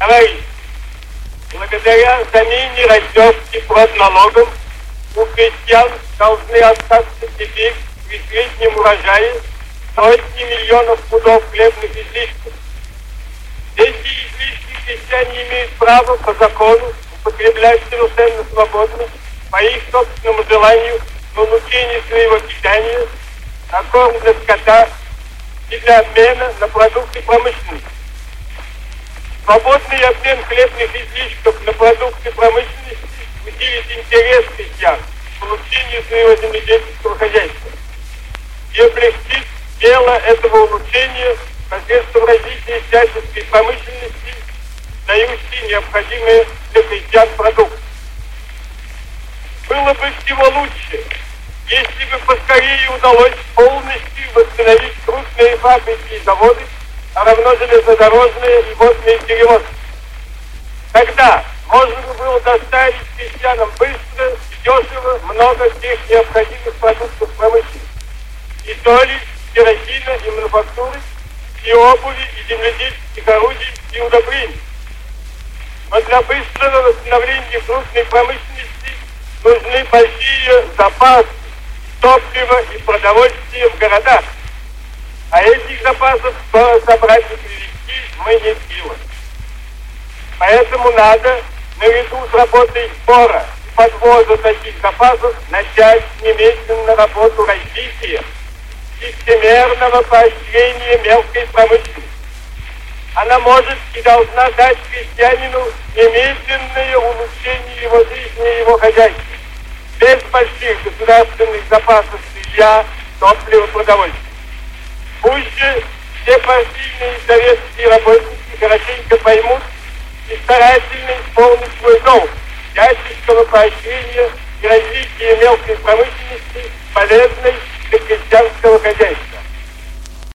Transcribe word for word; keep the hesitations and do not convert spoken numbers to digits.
Товарищи, благодаря замене раздевки продналогом у крестьян должны остаться теперь при среднем урожае сотни миллионов пудов хлебных излишков. Эти излишки крестьяне имеют право по закону употреблять совершенно свободно, по их собственному желанию, на улучшение своего питания, на корм для скота и для обмена на продукты промышленности. Свободный обмен хлебных излишков на продукты промышленности усилит интерес крестьян к улучшению своего земледельческого хозяйства и облегчит дело этого улучшения посредством развития всяческой промышленности, дающей необходимые для крестьян продукты. Было бы всего лучше, если бы поскорее удалось полностью восстановить крупные фабрики и заводы, а равно железнодорожные и водные перевозки. Тогда можно бы было доставить крестьянам быстро и дешево много всех необходимых продуктов промышленности. И соли, керосина, и мануфактуры, и обуви, и земледельческих орудий, и удобрений. Но для быстрого восстановления крупной промышленности нужны большие запасы топлива и продовольствия в городах. А этих запасов собрать и привезти мы не в силах. Поэтому надо, наряду с работой сбора и подвоза таких запасов, начать немедленно работу развития системерного поощрения мелкой промышленности. Она может и должна дать крестьянину немедленное улучшение его жизни и его хозяйства, без больших государственных запасов сырья, топлива, продовольствия. Пусть же все партийные и советские работники хорошенько поймут и старательно исполнить свой долг всяческого поощрения и развития мелкой промышленности, полезной для крестьянского хозяйства.